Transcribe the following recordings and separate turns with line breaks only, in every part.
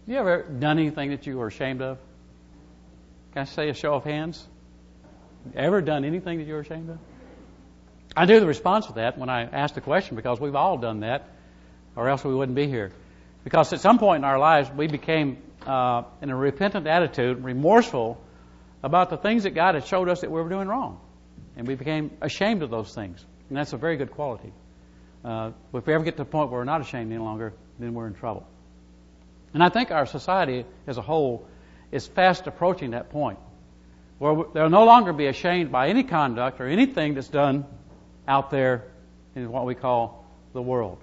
You ever done anything that you were ashamed of? Can I say a show of hands? Ever done anything that you were ashamed of? I knew the response to that when I asked the question because we've all done that, or else we wouldn't be here. Because at some point in our lives, we became in a repentant attitude, remorseful about the things that God had showed us that we were doing wrong. And we became ashamed of those things. And that's a very good quality. If we ever get to the point where we're not ashamed any longer, then we're in trouble. And I think our society as a whole is fast approaching that point where they'll no longer be ashamed by any conduct or anything that's done out there in what we call the world.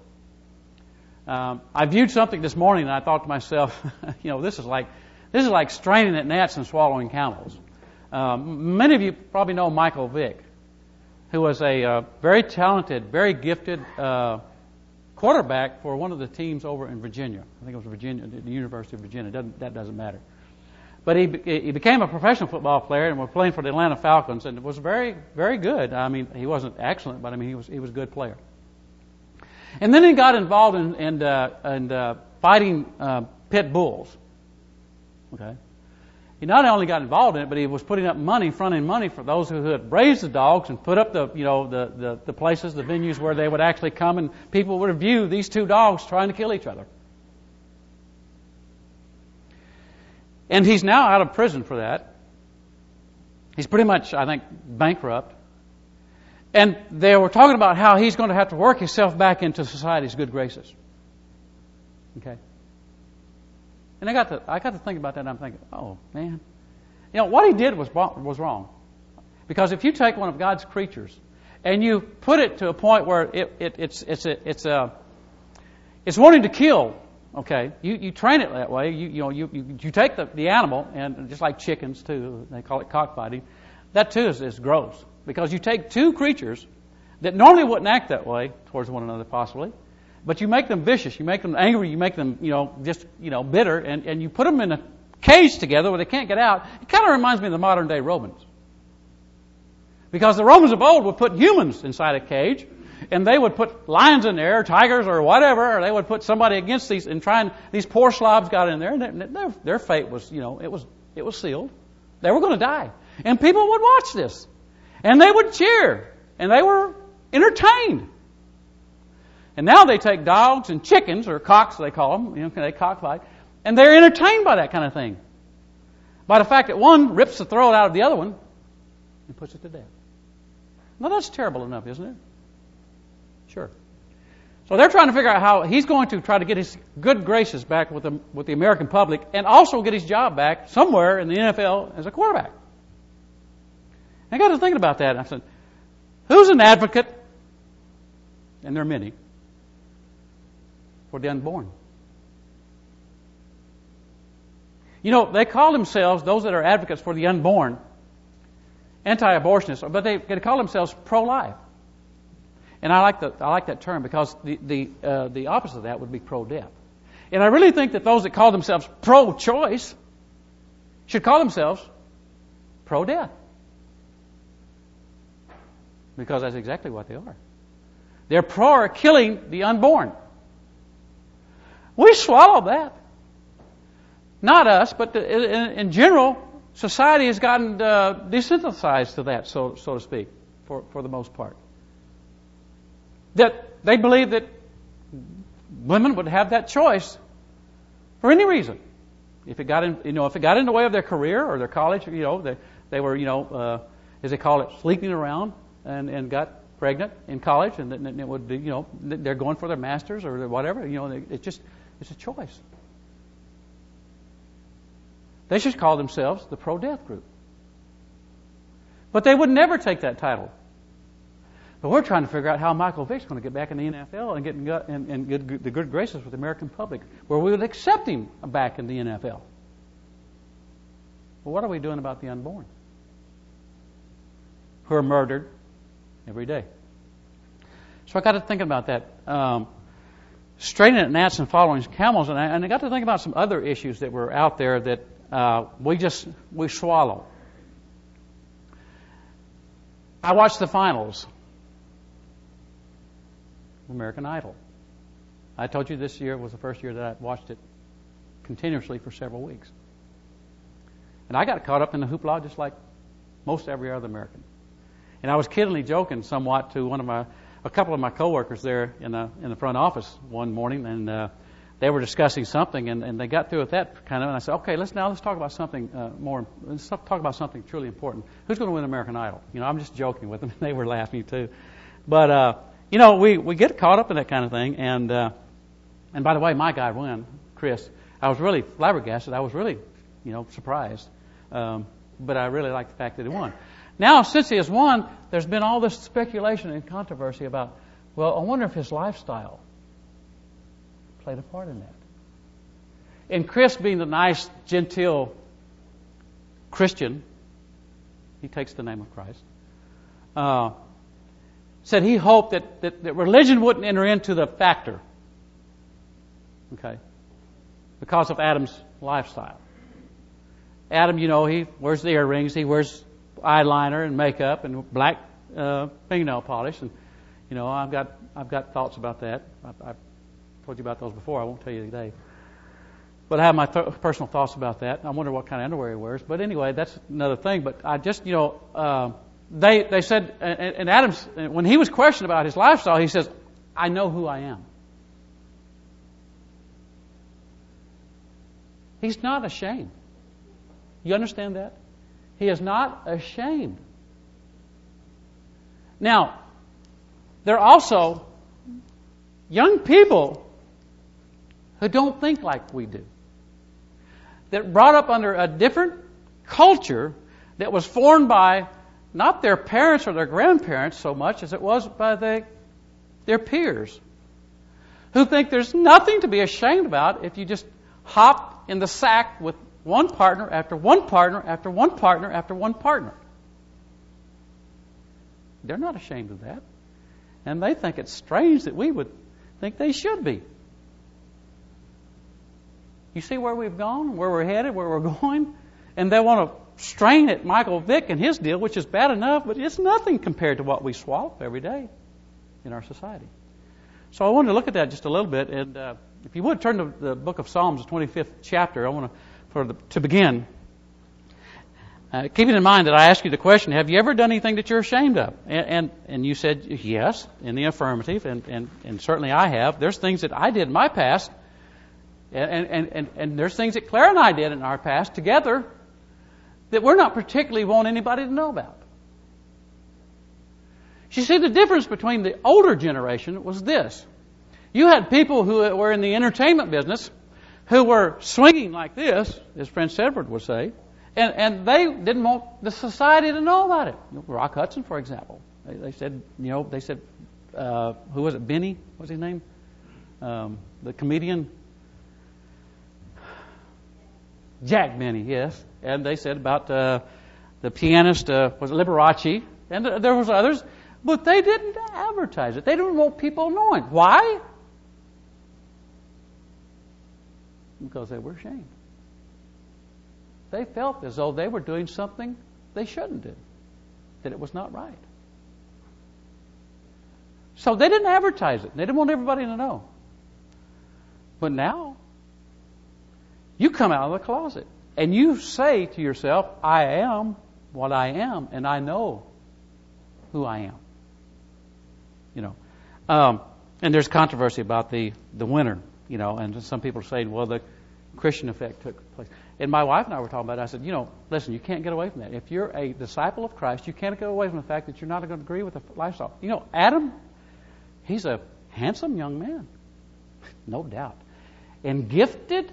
I viewed something this morning and I thought to myself, this is like straining at gnats and swallowing camels. Many of you probably know Michael Vick, who was a very talented, very gifted quarterback for one of the teams over in Virginia. I think it was Virginia, the University of Virginia. That doesn't matter. But he became a professional football player and was playing for the Atlanta Falcons and was very, very good. I mean, he wasn't excellent, but I mean, he was a good player. And then he got involved in fighting pit bulls. Okay. He not only got involved in it, but he was putting up money, fronting money for those who had raised the dogs and put up the places, the venues where they would actually come and people would view these two dogs trying to kill each other. And he's now out of prison for that. He's pretty much, I think, bankrupt. And they were talking about how he's going to have to work himself back into society's good graces. Okay. And I got to think about that, and I'm thinking, oh man, what he did was wrong, because if you take one of God's creatures and you put it to a point where it's wanting to kill, okay, you train it that way. You take the animal, and just like chickens too, they call it cockfighting. That too is gross, because you take two creatures that normally wouldn't act that way towards one another, possibly. But you make them vicious, you make them angry, you make them, bitter, and you put them in a cage together where they can't get out. It kind of reminds me of the modern day Romans. Because the Romans of old would put humans inside a cage, and they would put lions in there, tigers or whatever, or they would put somebody against these, and these poor Slavs got in there, and their fate was, it was sealed. They were going to die. And people would watch this. And they would cheer. And they were entertained. And now they take dogs and chickens, or cocks they call them, they cockfight, and they're entertained by that kind of thing. By the fact that one rips the throat out of the other one and puts it to death. Now that's terrible enough, isn't it? Sure. So they're trying to figure out how he's going to try to get his good graces back with the American public and also get his job back somewhere in the NFL as a quarterback. I got to thinking about that. I said, who's an advocate? And there are many. For the unborn. They call themselves, those that are advocates for the unborn, anti-abortionists, but they call themselves pro-life. And I like that term because the opposite of that would be pro-death. And I really think that those that call themselves pro-choice should call themselves pro-death. Because that's exactly what they are. They're pro killing the unborn. We swallow that. Not us, but in general, society has gotten desensitized to that, so to speak, for the most part. That they believe that women would have that choice for any reason. If it got in the way of their career or their college, they were, as they call it, sleeping around and got pregnant in college, and then it would, they're going for their masters or whatever. It's a choice. They should call themselves the pro-death group. But they would never take that title. But we're trying to figure out how Michael Vick's going to get back in the NFL and get the good graces with the American public, where we would accept him back in the NFL. Well, what are we doing about the unborn who are murdered every day? So I got to thinking about that. Straining at gnats and following camels, and I got to think about some other issues that were out there that we swallow. I watched the finals of American Idol. I told you this year was the first year that I watched it continuously for several weeks. And I got caught up in the hoopla just like most every other American. And I was kiddingly joking somewhat to a couple of my coworkers there in the front office one morning, and they were discussing something, and they got through with that kind of, and I said, okay, let's talk about something let's talk about something truly important. Who's going to win American Idol? I'm just joking with them. They were laughing too. But, we get caught up in that kind of thing, and by the way, my guy won, Chris. I was really flabbergasted. I was really, surprised. But I really like the fact that he won. Now, since he has won, there's been all this speculation and controversy about, well, I wonder if his lifestyle played a part in that. And Chris, being the nice, genteel Christian, he takes the name of Christ, said he hoped that religion wouldn't enter into the factor, okay, because of Adam's lifestyle. Adam, he wears the earrings, he wears eyeliner and makeup and black fingernail polish, and I've got thoughts about that. I've told you about those before. I won't tell you today, but I have my personal thoughts about that. I wonder what kind of underwear he wears. But anyway, that's another thing. But I just they said, and Adam's, when he was questioned about his lifestyle, he says, "I know who I am." He's not ashamed. You understand that? He is not ashamed. Now, there are also young people who don't think like we do, that brought up under a different culture that was formed by not their parents or their grandparents so much as it was by their peers, who think there's nothing to be ashamed about if you just hop in the sack with one partner after one partner after one partner after one partner. They're not ashamed of that. And they think it's strange that we would think they should be. You see where we've gone, where we're headed, where we're going? And they want to strain at Michael Vick and his deal, which is bad enough, but it's nothing compared to what we swallow every day in our society. So I wanted to look at that just a little bit. And if you would, turn to the book of Psalms, the 25th chapter. I want to begin. Keeping in mind that I asked you the question, have you ever done anything that you're ashamed of? And you said yes, in the affirmative, and certainly I have. There's things that I did in my past, and there's things that Claire and I did in our past together that we're not particularly want anybody to know about. You see, the difference between the older generation was this. You had people who were in the entertainment business who were swinging like this, as Prince Edward would say, and they didn't want the society to know about it. Rock Hudson, for example. They said, who was it? Benny? What's his name? The comedian? Jack Benny, yes. And they said about the pianist, was it Liberace? And there was others. But they didn't advertise it. They didn't want people knowing. Why? Because they were ashamed. They felt as though they were doing something they shouldn't do, that it was not right. So they didn't advertise it. They didn't want everybody to know. But now, you come out of the closet and you say to yourself, I am what I am, and I know who I am. And there's controversy about the winner, and some people are saying, well, the Christian effect took place. And my wife and I were talking about it. I said, listen, you can't get away from that. If you're a disciple of Christ, you can't get away from the fact that you're not going to agree with the lifestyle. Adam, he's a handsome young man, no doubt. And gifted.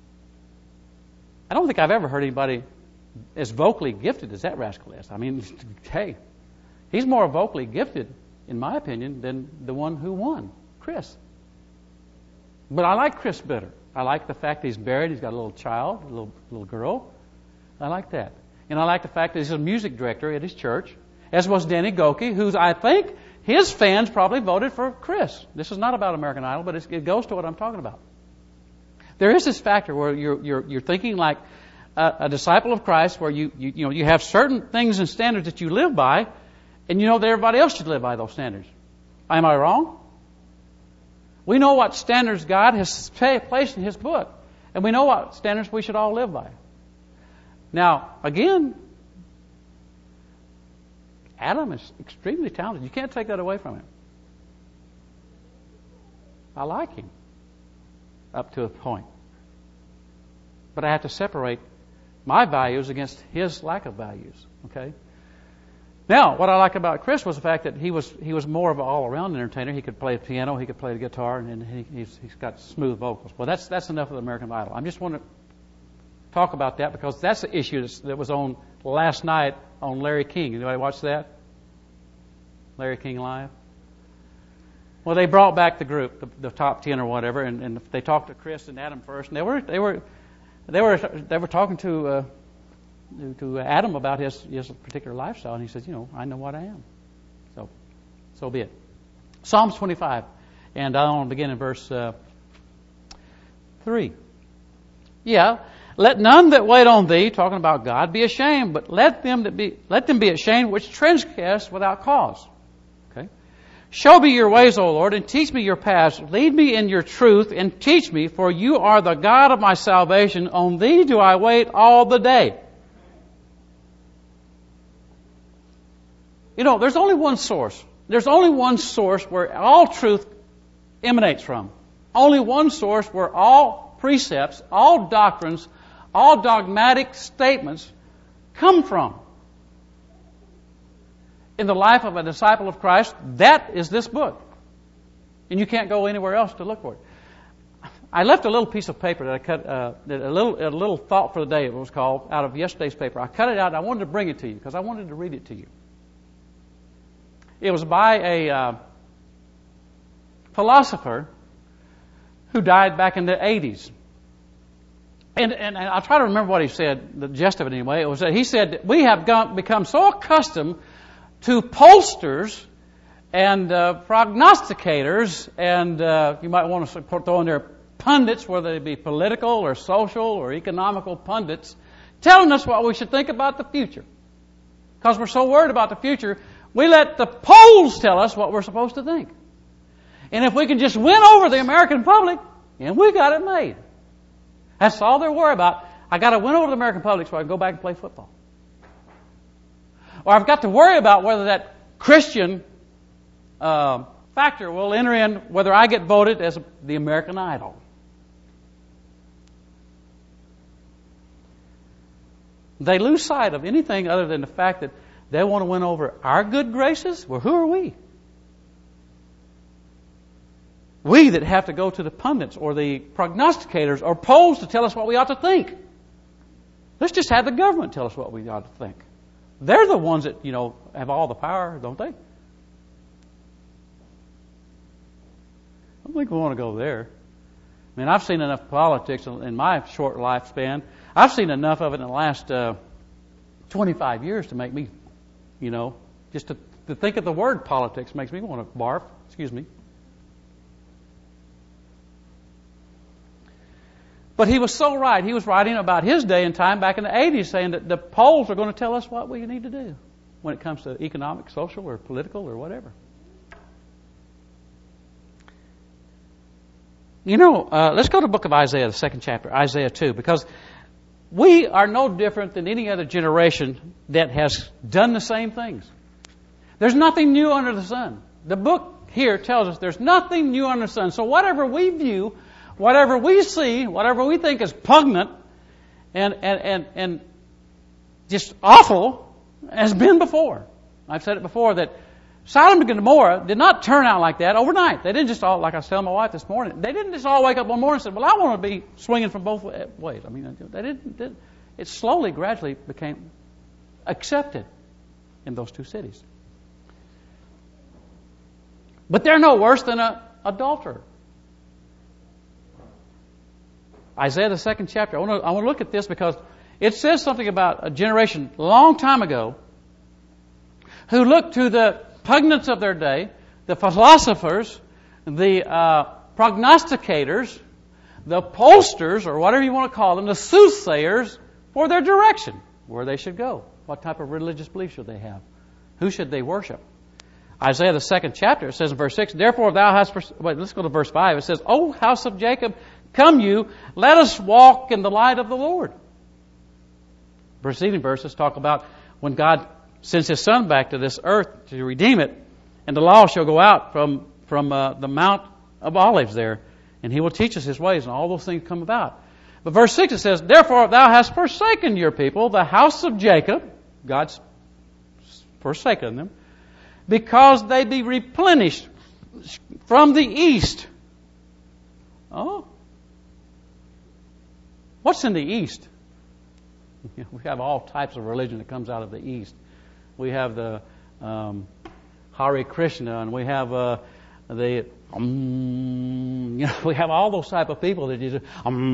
I don't think I've ever heard anybody as vocally gifted as that rascal is. I mean, hey, he's more vocally gifted, in my opinion, than the one who won, Chris. But I like Chris better. I like the fact that he's married. He's got a little child, a little girl. I like that. And I like the fact that he's a music director at his church, as was Danny Goki, who's, I think, his fans probably voted for Chris. This is not about American Idol, but it goes to what I'm talking about. There is this factor where you're thinking like a disciple of Christ, where you have certain things and standards that you live by, and you know that everybody else should live by those standards. Am I wrong? We know what standards God has placed in His book. And we know what standards we should all live by. Now, again, Adam is extremely talented. You can't take that away from him. I like him up to a point. But I have to separate my values against his lack of values. Okay? Now, what I like about Chris was the fact that he was more of an all-around entertainer. He could play the piano, he could play the guitar, and he's got smooth vocals. Well, that's enough of the American Idol. I just want to talk about that because that's the issue that was on last night on Larry King. Anybody watch that? Larry King Live? Well, they brought back the group, the top 10 or whatever, and they talked to Chris and Adam first, and they were talking to Adam about his particular lifestyle, and he says, I know what I am. So be it. Psalms 25, and I want to begin in verse 3. Yeah, let none that wait on thee, talking about God, be ashamed, but let them be ashamed which transgress without cause. Okay. Show me your ways, O Lord, and teach me your paths. Lead me in your truth and teach me, for you are the God of my salvation. On thee do I wait all the day. There's only one source. There's only one source where all truth emanates from. Only one source where all precepts, all doctrines, all dogmatic statements come from. In the life of a disciple of Christ, that is this book. And you can't go anywhere else to look for it. I left a little piece of paper that I cut, a little thought for the day, it was called, out of yesterday's paper. I cut it out and I wanted to bring it to you because I wanted to read it to you. It was by a philosopher who died back in the 80s. And I'll try to remember what he said, the gist of it anyway. It was that he said, we have become so accustomed to pollsters and prognosticators, and you might want to throw in there pundits, whether they be political or social or economical pundits, telling us what we should think about the future. Because we're so worried about the future, we let the polls tell us what we're supposed to think. And if we can just win over the American public, then we got it made. That's all they're worried about. I got to win over the American public so I can go back and play football. Or I've got to worry about whether that Christian factor will enter in whether I get voted as the American Idol. They lose sight of anything other than the fact that they want to win over our good graces. Well, who are we? We that have to go to the pundits or the prognosticators or polls to tell us what we ought to think. Let's just have the government tell us what we ought to think. They're the ones that, have all the power, don't they? I don't think we want to go there. I mean, I've seen enough politics in my short lifespan. I've seen enough of it in the last 25 years to make me, just to think of the word politics makes me want to barf. Excuse me. But he was so right. He was writing about his day and time back in the 80s saying that the polls are going to tell us what we need to do when it comes to economic, social, or political, or whatever. Let's go to the book of Isaiah, the second chapter, Isaiah 2, because we are no different than any other generation that has done the same things. There's nothing new under the sun. The book here tells us there's nothing new under the sun. So whatever we view, whatever we see, whatever we think is pungent and just awful has been before. I've said it before that Sodom and Gomorrah did not turn out like that overnight. They didn't just all, like I was telling my wife this morning, they didn't just all wake up one morning and say, well, I want to be swinging from both ways. I mean, they didn't. It slowly, gradually became accepted in those two cities. But they're no worse than an adulterer. Isaiah, the second chapter. I want to look at this because it says something about a generation a long time ago who looked to the pundits of their day, the philosophers, the prognosticators, the pollsters, or whatever you want to call them, the soothsayers, for their direction, where they should go, what type of religious belief should they have, who should they worship. Isaiah, the second chapter, it says in verse 6, therefore thou hast... let's go to verse 5. It says, O house of Jacob, Come you, let us walk in the light of the Lord. Preceding verses talk about when God sends His Son back to this earth to redeem it, and the law shall go out from the Mount of Olives there, and He will teach us His ways, and all those things come about. But verse 6 it says, Therefore thou hast forsaken your people, the house of Jacob. God's forsaken them, because they be replenished from the east. Oh. What's in the east? We have all types of religion that comes out of the east. We have the Hare Krishna, and we have we have all those type of people that just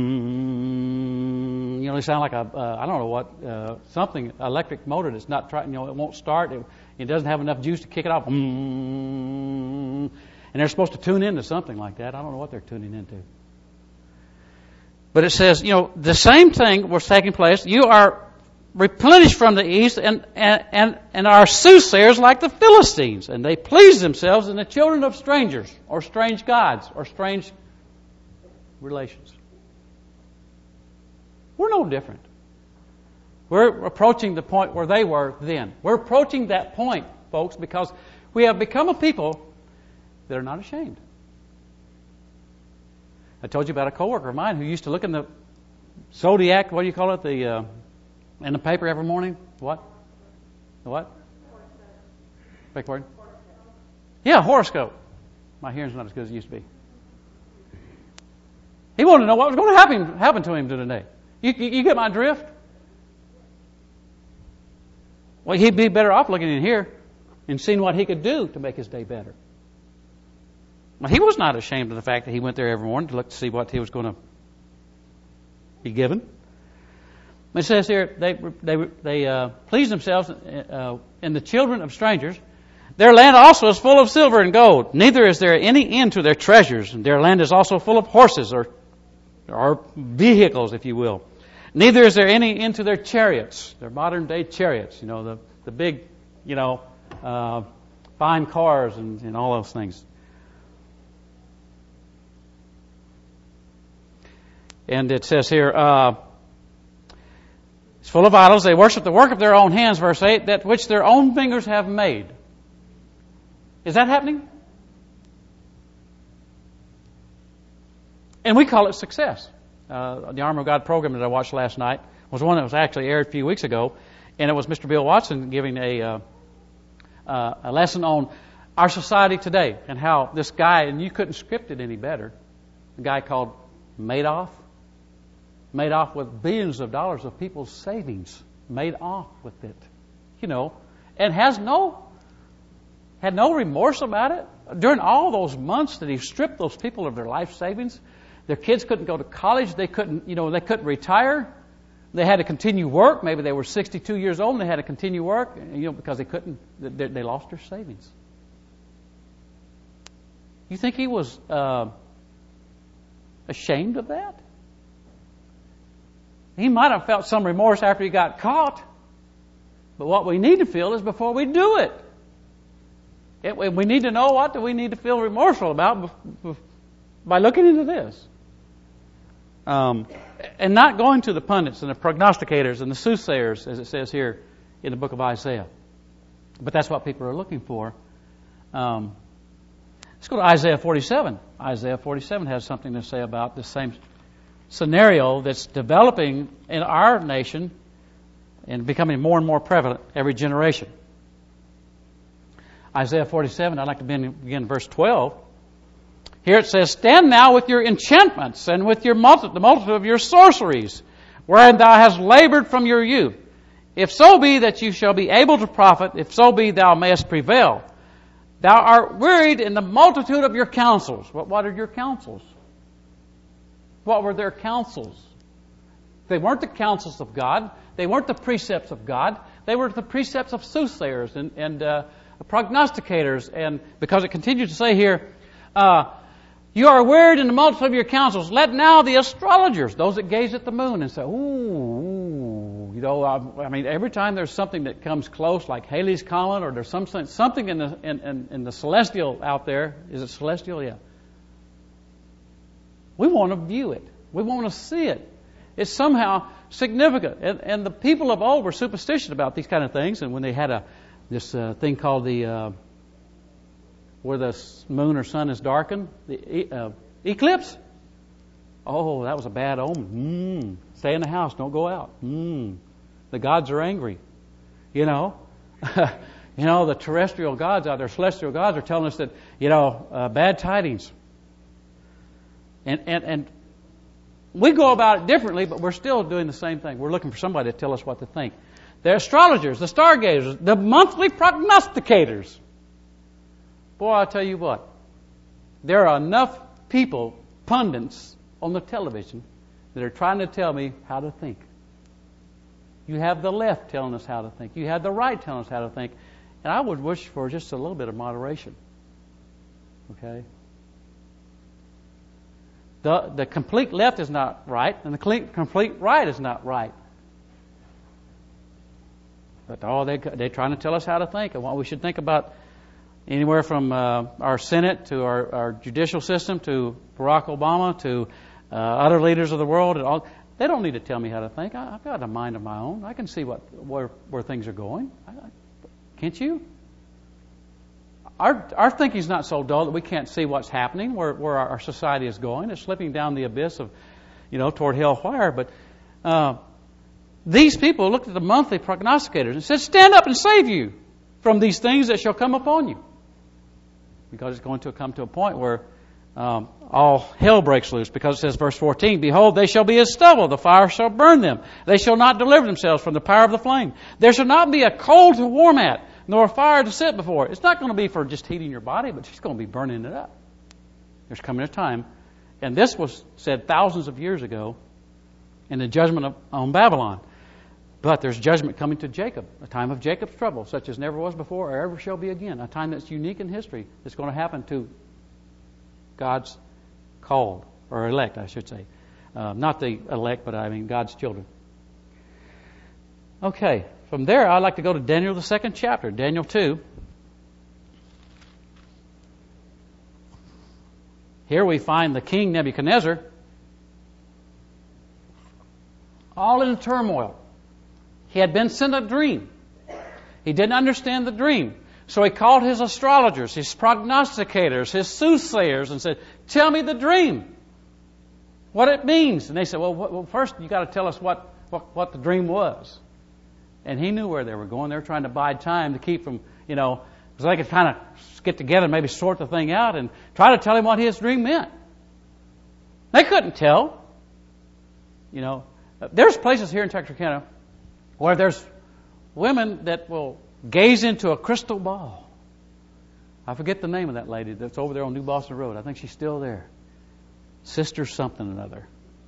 they sound like I don't know what something electric motor that's not trying. It won't start. It doesn't have enough juice to kick it off. And they're supposed to tune into something like that. I don't know what they're tuning into. But it says, the same thing was taking place. You are replenished from the east, and are soothsayers like the Philistines, and they please themselves in the children of strangers, or strange gods, or strange relations. We're no different. We're approaching the point where they were then. We're approaching that point, folks, because we have become a people that are not ashamed. I told you about a coworker of mine who used to look in the zodiac, what do you call it, in the paper every morning. What? The what? Big word? Yeah, horoscope. My hearing's not as good as it used to be. He wanted to know what was going to happen to him today. You get my drift? Well, he'd be better off looking in here and seeing what he could do to make his day better. Well, he was not ashamed of the fact that he went there every morning to look to see what he was going to be given. It says here, they please themselves in the children of strangers. Their land also is full of silver and gold. Neither is there any end to their treasures. And their land is also full of horses, or vehicles, if you will. Neither is there any end to their chariots, their modern day chariots. The big, fine cars and all those things. And it says here, it's full of idols. They worship the work of their own hands, verse 8, that which their own fingers have made. Is that happening? And we call it success. The Armor of God program that I watched last night was one that was actually aired a few weeks ago, and it was Mr. Bill Watson giving a lesson on our society today and how this guy, and you couldn't script it any better, a guy called Madoff with billions of dollars of people's savings, made off with it, and had no remorse about it. During all those months that he stripped those people of their life savings, their kids couldn't go to college, they couldn't retire, they had to continue work. Maybe they were 62 years old and they had to continue work, because they lost their savings. You think he was ashamed of that? He might have felt some remorse after he got caught. But what we need to feel is before we do it. We need to know what do we need to feel remorseful about by looking into this. And not going to the pundits and the prognosticators and the soothsayers, as it says here in the book of Isaiah. But that's what people are looking for. Let's go to Isaiah 47. Isaiah 47 has something to say about the same scenario that's developing in our nation and becoming more and more prevalent every generation. Isaiah 47, I'd like to begin verse 12. Here it says, Stand now with your enchantments and with the multitude of your sorceries, wherein thou hast labored from your youth. If so be that you shall be able to profit, if so be thou mayest prevail. Thou art wearied in the multitude of your counsels. What are your counsels? What were their counsels? They weren't the counsels of God. They weren't the precepts of God. They were the precepts of soothsayers and prognosticators. And because it continues to say here, you are wearied in the multitude of your counsels. Let now the astrologers, those that gaze at the moon and say, every time there's something that comes close, like Halley's Comet, or there's something in the celestial out there. Is it celestial? Yeah. We want to view it. We want to see it. It's somehow significant. And the people of old were superstitious about these kind of things. And when they had this thing called where the moon or sun is darkened, the eclipse. Oh, that was a bad omen. Stay in the house. Don't go out. The gods are angry. The terrestrial gods out there, celestial gods, are telling us that, bad tidings. And we go about it differently, but we're still doing the same thing. We're looking for somebody to tell us what to think. The astrologers, the stargazers, the monthly prognosticators. Boy, I'll tell you what. There are enough people, pundits, on the television that are trying to tell me how to think. You have the left telling us how to think. You have the right telling us how to think. And I would wish for just a little bit of moderation. Okay? The complete left is not right, and the complete right is not right. But they're trying to tell us how to think and what we should think about, anywhere from our Senate to our judicial system to Barack Obama to other leaders of the world. And all. They don't need to tell me how to think. I've got a mind of my own. I can see where things are going. Can't you? Our thinking is not so dull that we can't see what's happening, where our society is going. It's slipping down the abyss of, toward hellfire. But these people looked at the monthly prognosticators and said, "Stand up and save you from these things that shall come upon you," because it's going to come to a point where all hell breaks loose. Because it says, verse 14, "Behold, they shall be as stubble; the fire shall burn them. They shall not deliver themselves from the power of the flame. There shall not be a coal to warm at, nor a fire to sit before." It's not going to be for just heating your body, but it's going to be burning it up. There's coming a time, and this was said thousands of years ago in the judgment on Babylon. But there's judgment coming to Jacob, a time of Jacob's trouble, such as never was before or ever shall be again. A time that's unique in history. It's going to happen to God's called, or elect, I should say. Not the elect, but I mean God's children. Okay, from there I'd like to go to Daniel, the 2nd chapter, Daniel 2. Here we find the king Nebuchadnezzar all in turmoil. He had been sent a dream. He didn't understand the dream. So he called his astrologers, his prognosticators, his soothsayers, and said, "Tell me the dream, what it means." And they said, well first you got to tell us what the dream was. And he knew where they were going. They were trying to bide time to keep from, so they could kind of get together and maybe sort the thing out and try to tell him what his dream meant. They couldn't tell. There's places here in Texarkana where there's women that will gaze into a crystal ball. I forget the name of that lady that's over there on New Boston Road. I think she's still there. Sister something or another.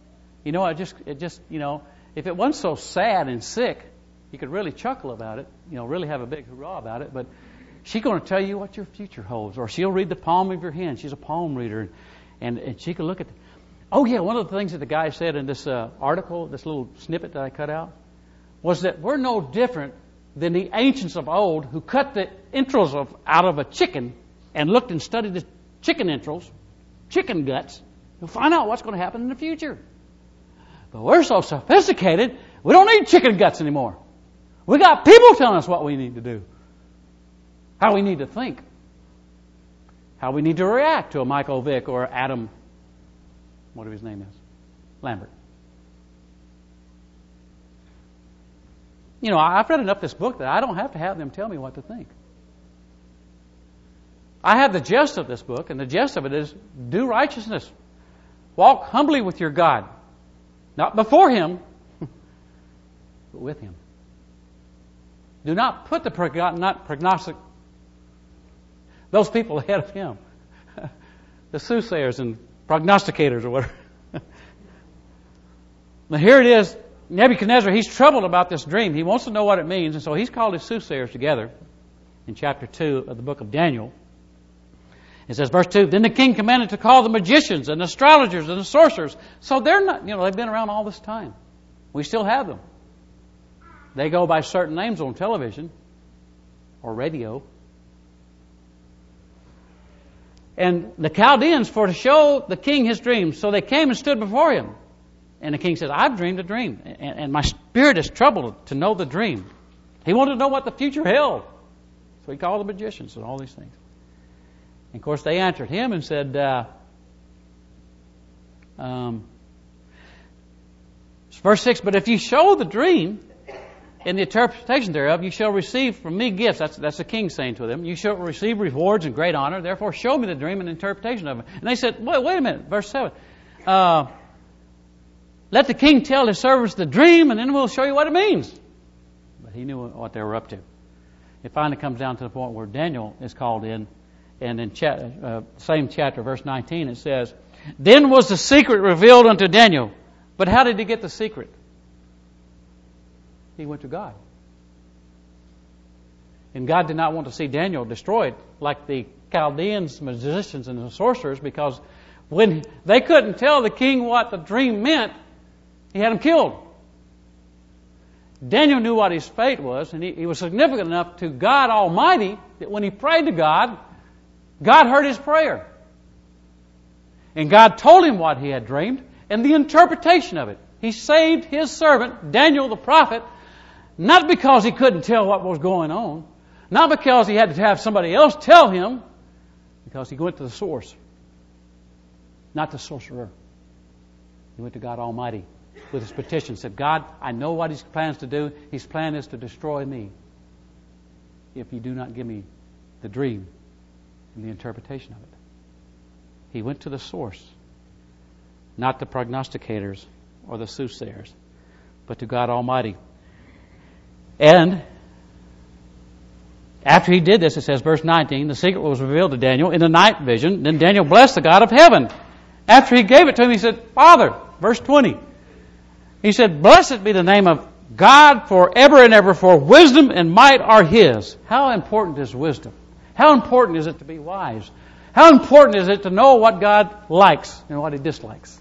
If it wasn't so sad and sick, you could really chuckle about it, really have a big hurrah about it. But she's going to tell you what your future holds, or she'll read the palm of your hand. She's a palm reader, and she can look at. One of the things that the guy said in this article, this little snippet that I cut out, was that we're no different than the ancients of old who cut the entrails out of a chicken and looked and studied the chicken entrails, chicken guts, to find out what's going to happen in the future. But we're so sophisticated, we don't need chicken guts anymore. We got people telling us what we need to do, how we need to think, how we need to react to a Michael Vick or Adam, whatever his name is, Lambert. I've read enough this book that I don't have to have them tell me what to think. I have the gist of this book, and the gist of it is do righteousness. Walk humbly with your God. Not before Him, but with Him. Do not put the prognostic, those people ahead of Him. The soothsayers and prognosticators or whatever. Now here it is. Nebuchadnezzar, he's troubled about this dream. He wants to know what it means, and so he's called his soothsayers together in chapter 2 of the book of Daniel. It says, verse 2, "Then the king commanded to call the magicians and astrologers and the sorcerers." So they're not, they've been around all this time. We still have them. They go by certain names on television or radio. and the Chaldeans for to show the king his dream. So they came and stood before him. And the king said, I've dreamed a dream, and my spirit is troubled to know the dream. He wanted to know what the future held. So he called the magicians and all these things. And of course they answered him and said, verse 6, but if you show the dream and the interpretation thereof, you shall receive from me gifts. That's the king saying to them. You shall receive rewards and great honor. Therefore show me the dream and interpretation of it. And they said, wait a minute, verse 7. Let the king tell his servants the dream, and then we'll show you what it means. But he knew what they were up to. It finally comes down to the point where Daniel is called in, and in same chapter, verse 19, it says, Then was the secret revealed unto Daniel. But how did he get the secret? He went to God. And God did not want to see Daniel destroyed like the Chaldeans, magicians, and the sorcerers, because when they couldn't tell the king what the dream meant, he had him killed. Daniel knew what his fate was, and he was significant enough to God Almighty that when he prayed to God, God heard his prayer. And God told him what he had dreamed and the interpretation of it. He saved his servant, Daniel the prophet, not because he couldn't tell what was going on, not because he had to have somebody else tell him, because he went to the source, not the sorcerer. He went to God Almighty with his petition, said, God, I know what He plans to do. His plan is to destroy me if you do not give me the dream and the interpretation of it. He went to the source, not the prognosticators or the soothsayers, but to God Almighty. And after he did this, it says, verse 19, the secret was revealed to Daniel in the night vision. Then Daniel blessed the God of heaven. After he gave it to him, he said, Father, verse 20, he said, Blessed be the name of God forever and ever, for wisdom and might are His. How important is wisdom? How important is it to be wise? How important is it to know what God likes and what He dislikes?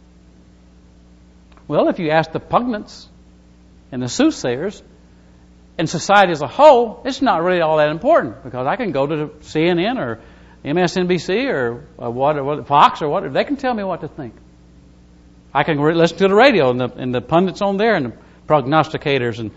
Well, if you ask the pundits and the soothsayers and society as a whole, it's not really all that important, because I can go to CNN or MSNBC or Fox or whatever. They can tell me what to think. I can listen to the radio and the pundits on there and the prognosticators and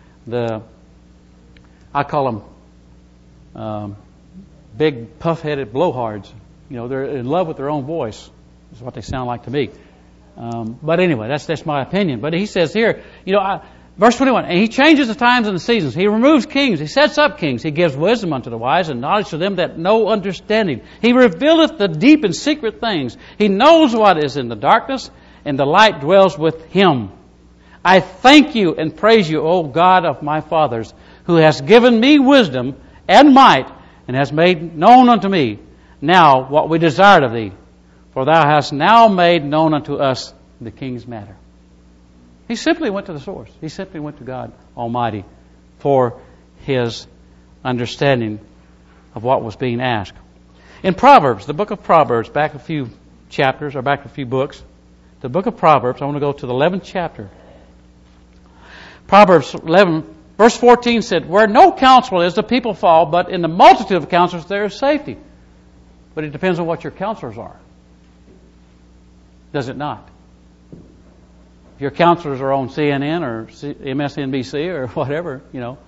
I call them big puff-headed blowhards. You know, they're in love with their own voice. Is what they sound like to me. But anyway, that's my opinion. But he says here, verse 21, and He changes the times and the seasons. He removes kings. He sets up kings. He gives wisdom unto the wise and knowledge to them that know understanding. He revealeth the deep and secret things. He knows what is in the darkness, and the light dwells with Him. I thank You and praise You, O God of my fathers, who hast given me wisdom and might, and hast made known unto me now what we desired of Thee. For Thou hast now made known unto us the king's matter. He simply went to the source. He simply went to God Almighty for his understanding of what was being asked. In Proverbs, the book of Proverbs, back a few chapters or back a few books, the book of Proverbs, I want to go to the 11th chapter. Proverbs 11, verse 14 said, Where no counsel is, the people fall, but in the multitude of counselors there is safety. But it depends on what your counselors are. Does it not? If your counselors are on CNN or MSNBC or whatever, you're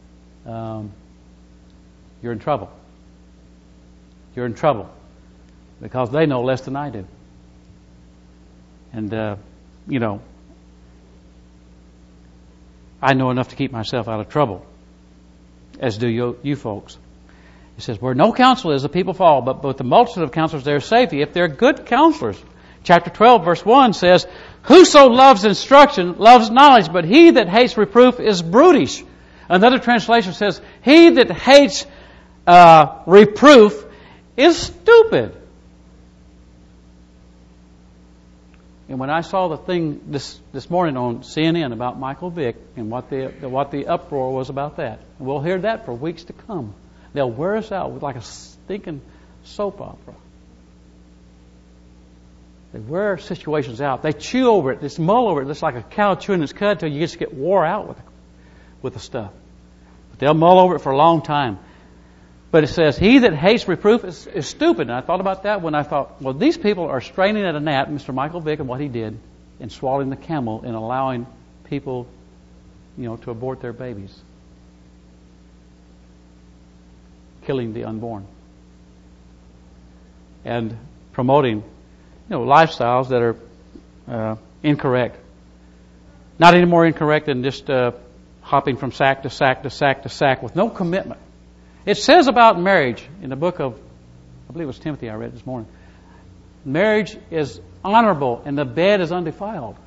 in trouble. You're in trouble because they know less than I do. And, I know enough to keep myself out of trouble, as do you folks. It says, where no counsel is, the people fall, but with the multitude of counselors there is safety, if they're good counselors. Chapter 12, verse 1 says, Whoso loves instruction loves knowledge, but he that hates reproof is brutish. Another translation says, He that hates reproof is stupid. And when I saw the thing this morning on CNN about Michael Vick and what the uproar was about that, and we'll hear that for weeks to come. They'll wear us out with like a stinking soap opera. They wear situations out. They chew over it. They mull over it. It's like a cow chewing its cud until you just get wore out with the stuff. But they'll mull over it for a long time. But it says, he that hates reproof is stupid. And I thought about that when I thought, well, these people are straining at a gnat, Mr. Michael Vick and what he did, in swallowing the camel and allowing people, to abort their babies. Killing the unborn. And promoting, lifestyles that are incorrect. Not any more incorrect than just hopping from sack to sack to sack to sack with no commitment. It says about marriage in the book of, I believe it was Timothy I read this morning, marriage is honorable and the bed is undefiled.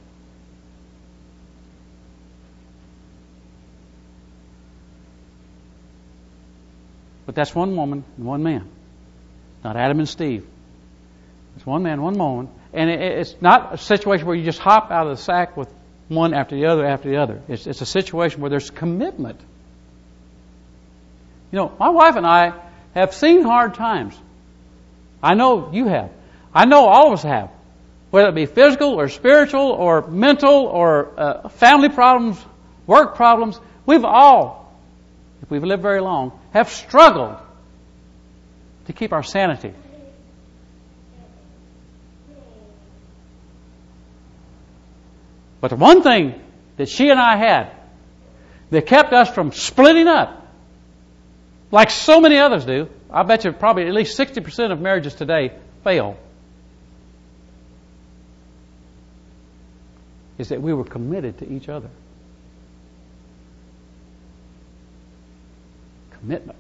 But that's one woman and one man. Not Adam and Steve. It's one man, one woman. And it's not a situation where you just hop out of the sack with one after the other after the other. It's a situation where there's commitment. My wife and I have seen hard times. I know you have. I know all of us have. Whether it be physical or spiritual or mental or family problems, work problems, we've all, if we've lived very long, have struggled to keep our sanity. But the one thing that she and I had that kept us from splitting up, like so many others do, I bet you probably at least 60% of marriages today fail, is that we were committed to each other. Commitment.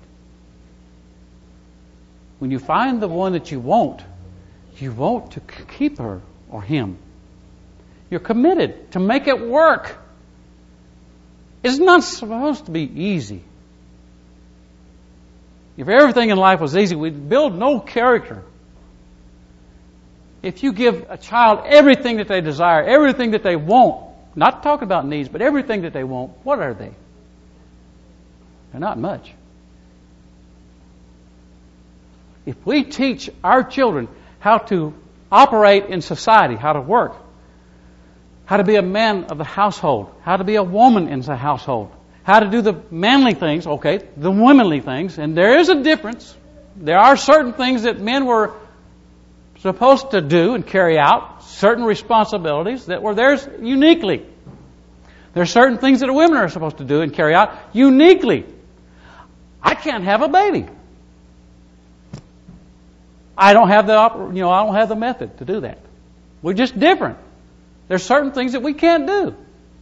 When you find the one that you want to keep her or him. You're committed to make it work. It's not supposed to be easy. If everything in life was easy, we'd build no character. If you give a child everything that they desire, everything that they want, not talking about needs, but everything that they want, what are they? They're not much. If we teach our children how to operate in society, how to work, how to be a man of the household, how to be a woman in the household, how to do the manly things, the womanly things, and there is a difference. There are certain things that men were supposed to do and carry out, certain responsibilities that were theirs uniquely. There are certain things that women are supposed to do and carry out uniquely. I can't have a baby. I don't have the method to do that. We're just different. There's certain things that we can't do.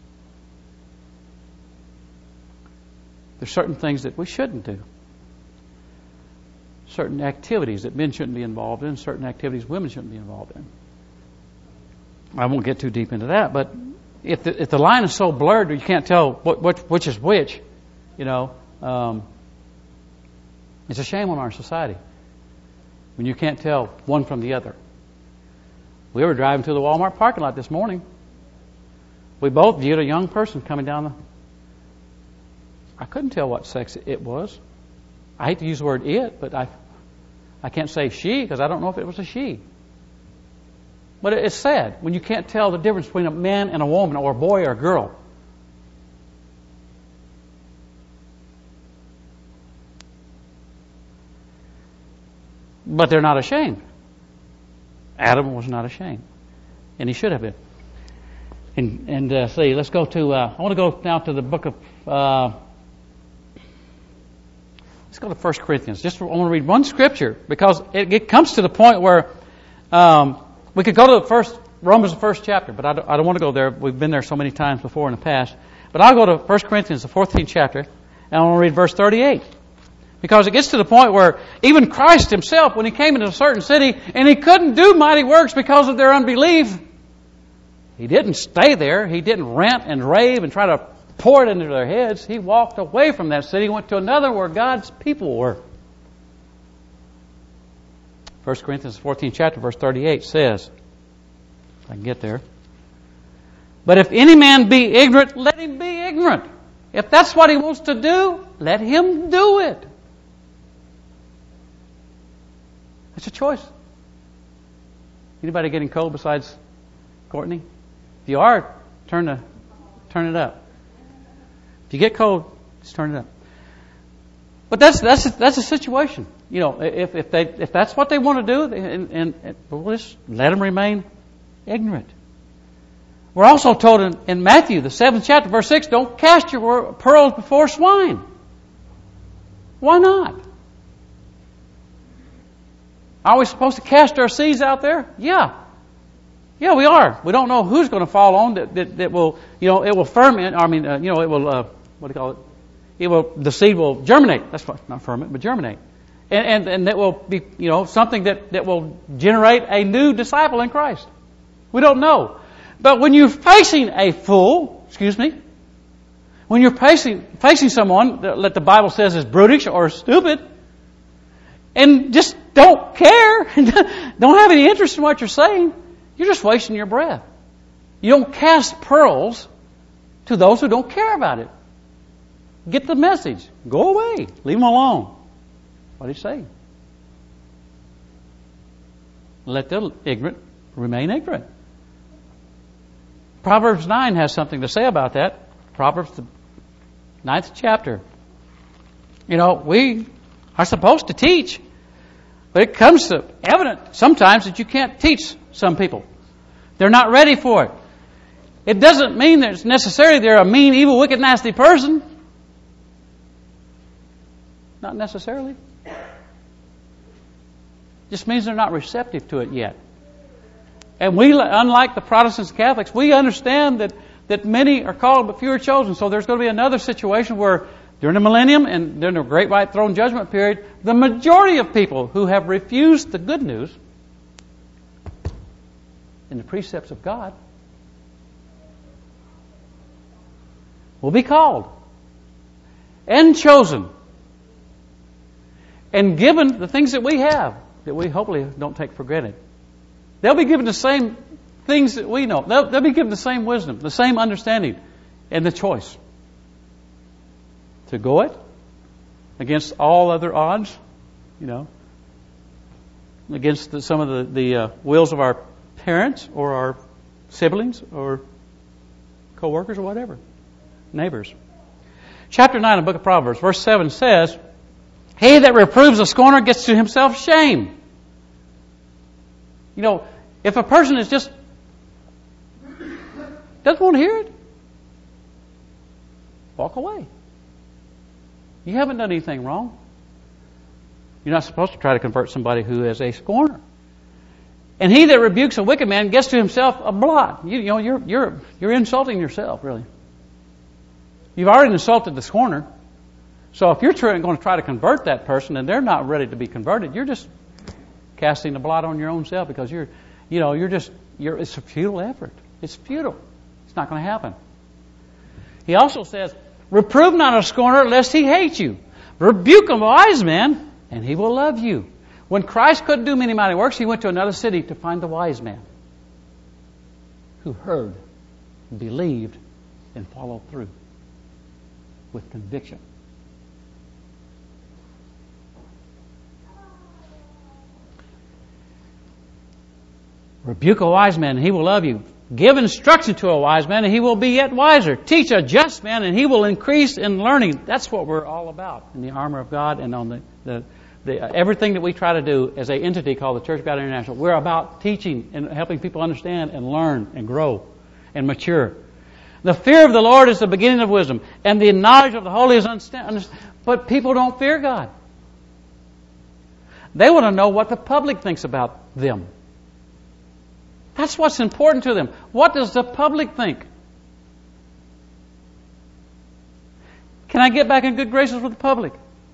There's certain things that we shouldn't do. Certain activities that men shouldn't be involved in, certain activities women shouldn't be involved in. I won't get too deep into that, but if the line is so blurred you can't tell which is which, it's a shame on our society when you can't tell one from the other. We were driving through the Walmart parking lot this morning. We both viewed a young person coming down I couldn't tell what sex it was. I hate to use the word it, but I can't say she because I don't know if it was a she. But it's sad when you can't tell the difference between a man and a woman or a boy or a girl. But they're not ashamed. Adam was not ashamed. And he should have been. And see, let's go to, I want to go now to the book of, let's go to 1 Corinthians. I want to read one scripture because it comes to the point where we could go to Romans, the first chapter, but I don't want to go there. We've been there so many times before in the past. But I'll go to 1 Corinthians, the 14th chapter, and I want to read verse 38. Because it gets to the point where even Christ himself, when he came into a certain city and he couldn't do mighty works because of their unbelief, he didn't stay there. He didn't rant and rave and try to pour it into their heads. He walked away from that city, went to another where God's people were. 1 Corinthians 14th chapter, verse 38 says, if I can get there, but if any man be ignorant, let him be ignorant. If that's what he wants to do, let him do it. It's a choice. Anybody getting cold besides Courtney? If you are, turn it up. If you get cold, just turn it up. But that's a situation. You know, if that's what they want to do, and we'll just let them remain ignorant. We're also told in Matthew, the 7th chapter, verse 6, don't cast your pearls before swine. Why not? Are we supposed to cast our seeds out there? Yeah. Yeah, we are. We don't know who's going to fall on that will, you know, it will ferment. I mean, you know, it will, what do you call it? The seed will germinate. That's what, not ferment, but germinate. And that will be, you know, something that will generate a new disciple in Christ. We don't know. But when you're facing a fool, when you're facing someone that the Bible says is brutish or stupid, and just don't care, don't have any interest in what you're saying, you're just wasting your breath. You don't cast pearls to those who don't care about it. Get the message. Go away. Leave them alone. What did he say? Let the ignorant remain ignorant. Proverbs 9 has something to say about that. Proverbs, the 9th chapter. You know, we are supposed to teach, but it comes to evident sometimes that you can't teach some people. They're not ready for it. It doesn't mean that it's necessarily they're a mean, evil, wicked, nasty person. Not necessarily. Just means they're not receptive to it yet. And we, unlike the Protestants and Catholics, we understand that many are called but few are chosen. So there's going to be another situation where during the millennium and during the Great White Throne Judgment period, the majority of people who have refused the good news and the precepts of God will be called and chosen and given the things that we have that we hopefully don't take for granted. They'll be given the same things that we know. They'll be given the same wisdom, the same understanding, and the choice to go it against all other odds, you know, against some of the wills of our parents or our siblings or co-workers or whatever, neighbors. Chapter 9 of the book of Proverbs, verse 7 says, he that reproves a scorner gets to himself shame. You know, if a person is just doesn't want to hear it, walk away. You haven't done anything wrong. You're not supposed to try to convert somebody who is a scorner. And he that rebukes a wicked man gets to himself a blot. You know, you're insulting yourself, really. You've already insulted the scorner. So if you're going to try to convert that person and they're not ready to be converted, you're just casting a blot on your own self because it's a futile effort. It's futile. It's not going to happen. He also says, reprove not a scorner lest he hate you. Rebuke a wise man and he will love you. When Christ couldn't do many mighty works, he went to another city to find the wise man who heard, believed, and followed through with conviction. Rebuke a wise man and he will love you. Give instruction to a wise man and he will be yet wiser. Teach a just man and he will increase in learning. That's what we're all about in the armor of God and on the everything that we try to do as an entity called the Church of God International. We're about teaching and helping people understand and learn and grow and mature. The fear of the Lord is the beginning of wisdom, and the knowledge of the holy is understanding. But people don't fear God. They want to know what the public thinks about them. That's what's important to them. What does the public think? Can I get back in good graces with the public?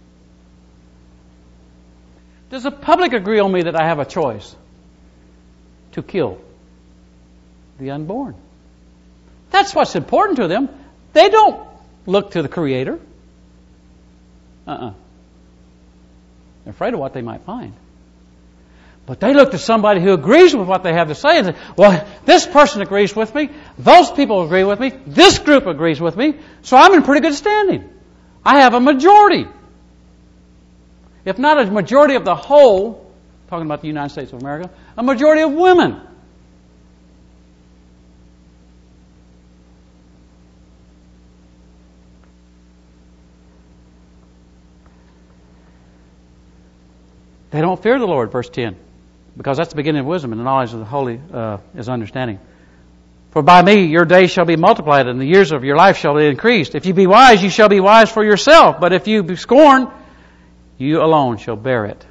Does the public agree on me that I have a choice to kill the unborn? That's what's important to them. They don't look to the Creator. They're afraid of what they might find. But they look to somebody who agrees with what they have to say and say, well, this person agrees with me, those people agree with me, this group agrees with me, so I'm in pretty good standing. I have a majority. If not a majority of the whole, talking about the United States of America, a majority of women. They don't fear the Lord, verse 10, because that's the beginning of wisdom, and the knowledge of the holy is understanding. For by me your days shall be multiplied, and the years of your life shall be increased. If you be wise, you shall be wise for yourself. But if you be scorned, you alone shall bear it.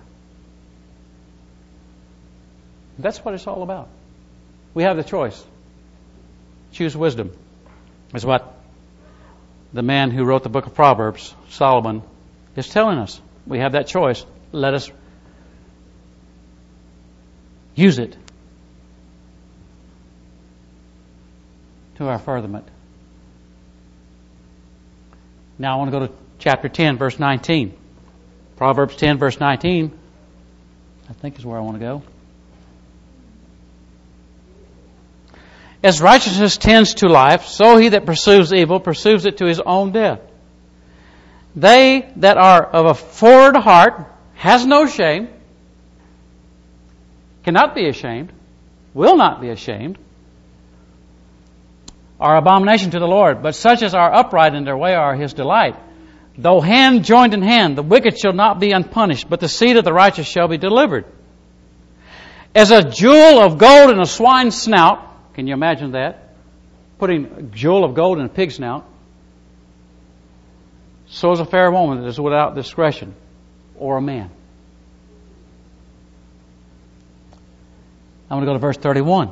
That's what it's all about. We have the choice. Choose wisdom. Is what the man who wrote the book of Proverbs, Solomon, is telling us. We have that choice. Let us use it to our furtherment. Now I want to go to chapter 10, verse 19. Proverbs 10, verse 19, I think is where I want to go. As righteousness tends to life, so he that pursues evil pursues it to his own death. They that are of a forward heart has no shame, cannot be ashamed, will not be ashamed, are abomination to the Lord, but such as are upright in their way are his delight. Though hand joined in hand, the wicked shall not be unpunished, but the seed of the righteous shall be delivered. As a jewel of gold in a swine's snout, can you imagine that? Putting a jewel of gold in a pig's snout. So is a fair woman that is without discretion, or a man. I'm going to go to verse 31.